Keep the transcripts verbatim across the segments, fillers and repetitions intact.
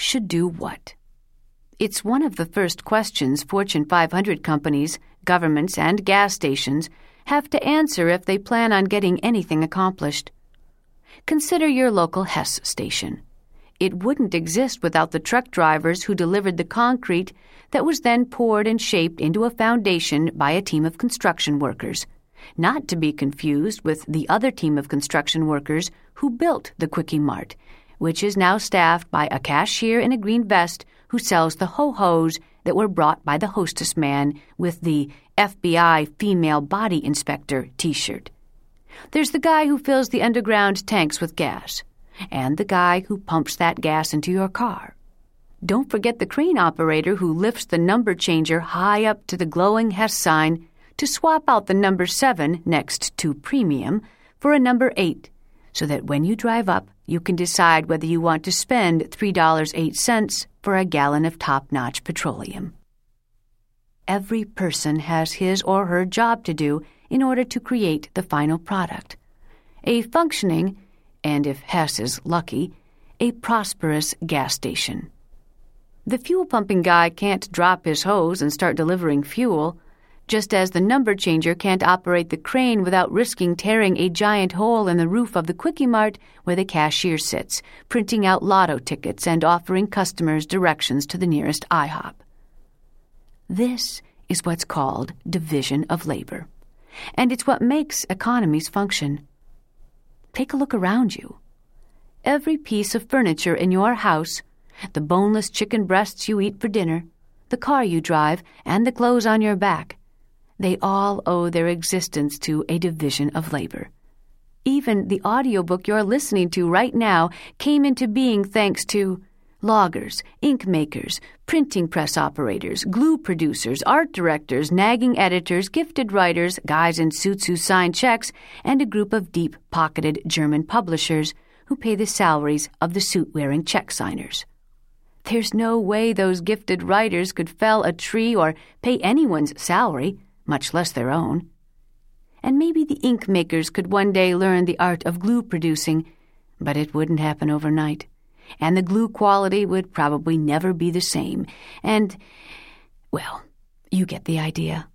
should do what? It's one of the first questions Fortune five hundred companies, governments, and gas stations have to answer if they plan on getting anything accomplished. Consider your local Hess station. It wouldn't exist without the truck drivers who delivered the concrete that was then poured and shaped into a foundation by a team of construction workers, not to be confused with the other team of construction workers who built the Quickie Mart, which is now staffed by a cashier in a green vest who sells the ho-hos that were brought by the hostess man with the F B I Female Body Inspector t-shirt. There's the guy who fills the underground tanks with gas, and the guy who pumps that gas into your car. Don't forget the crane operator who lifts the number changer high up to the glowing Hess sign to swap out the number seven next to premium for a number eight, so that when you drive up, you can decide whether you want to spend three dollars and eight cents for a gallon of top-notch petroleum. Every person has his or her job to do in order to create the final product. A functioning, and if Hess is lucky, a prosperous gas station. The fuel-pumping guy can't drop his hose and start delivering fuel, just as the number changer can't operate the crane without risking tearing a giant hole in the roof of the Quickie Mart where the cashier sits, printing out lotto tickets and offering customers directions to the nearest IHOP. This is what's called division of labor, and it's what makes economies function. Take a look around you. Every piece of furniture in your house, the boneless chicken breasts you eat for dinner, the car you drive, and the clothes on your back, they all owe their existence to a division of labor. Even the audiobook you're listening to right now came into being thanks to loggers, ink makers, printing press operators, glue producers, art directors, nagging editors, gifted writers, guys in suits who sign checks, and a group of deep-pocketed German publishers who pay the salaries of the suit-wearing check signers. There's no way those gifted writers could fell a tree or pay anyone's salary, much less their own. And maybe the ink makers could one day learn the art of glue producing, but it wouldn't happen overnight. And the glue quality would probably never be the same. And, well, you get the idea.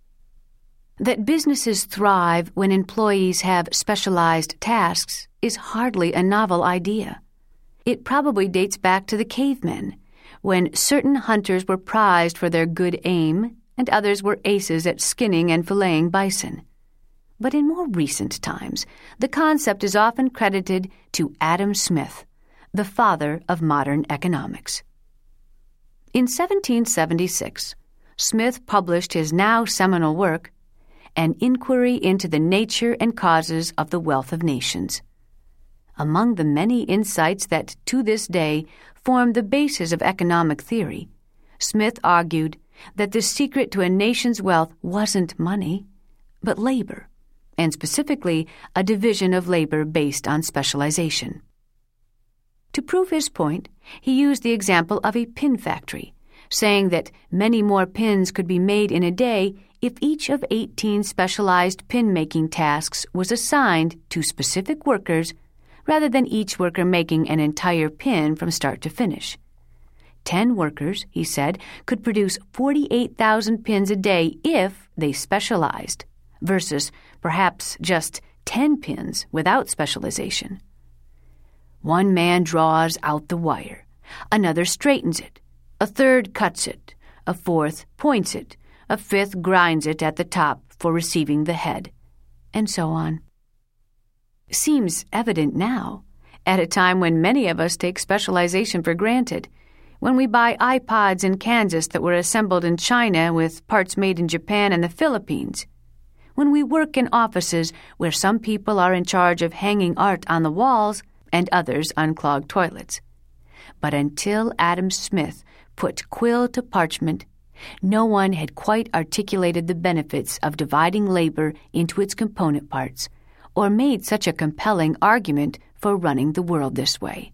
That businesses thrive when employees have specialized tasks is hardly a novel idea. It probably dates back to the cavemen, when certain hunters were prized for their good aim and others were aces at skinning and filleting bison. But in more recent times, the concept is often credited to Adam Smith, the father of modern economics. In seventeen seventy-six, Smith published his now seminal work, An Inquiry into the Nature and Causes of the Wealth of Nations. Among the many insights that, to this day, form the basis of economic theory, Smith argued that the secret to a nation's wealth wasn't money, but labor, and specifically a division of labor based on specialization. To prove his point, he used the example of a pin factory, saying that many more pins could be made in a day if each of eighteen specialized pin-making tasks was assigned to specific workers rather than each worker making an entire pin from start to finish. Ten workers, he said, could produce forty-eight thousand pins a day if they specialized, versus perhaps just ten pins without specialization. One man draws out the wire, another straightens it, a third cuts it, a fourth points it, a fifth grinds it at the top for receiving the head, and so on. Seems evident now, at a time when many of us take specialization for granted, when we buy iPods in Kansas that were assembled in China with parts made in Japan and the Philippines, when we work in offices where some people are in charge of hanging art on the walls and others unclog toilets. But until Adam Smith put quill to parchment, no one had quite articulated the benefits of dividing labor into its component parts, or made such a compelling argument for running the world this way.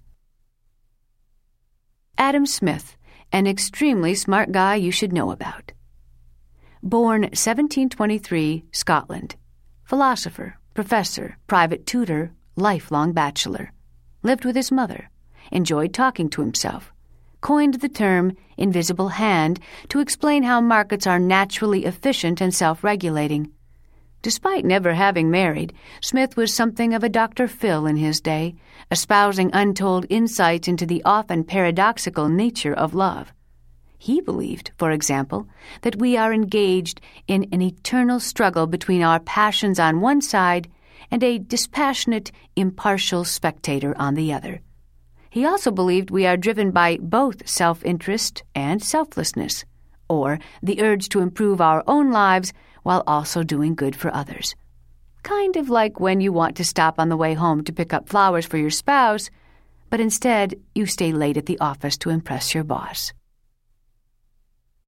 Adam Smith, an extremely smart guy you should know about. Born seventeen twenty-three, Scotland. Philosopher, professor, private tutor, lifelong bachelor. Lived with his mother. Enjoyed talking to himself. coined the term invisible hand to explain how markets are naturally efficient and self-regulating. Despite never having married, Smith was something of a Doctor Phil in his day, espousing untold insights into the often paradoxical nature of love. He believed, for example, that we are engaged in an eternal struggle between our passions on one side and a dispassionate, impartial spectator on the other. He also believed we are driven by both self-interest and selflessness, or the urge to improve our own lives while also doing good for others. Kind of like when you want to stop on the way home to pick up flowers for your spouse, but instead you stay late at the office to impress your boss.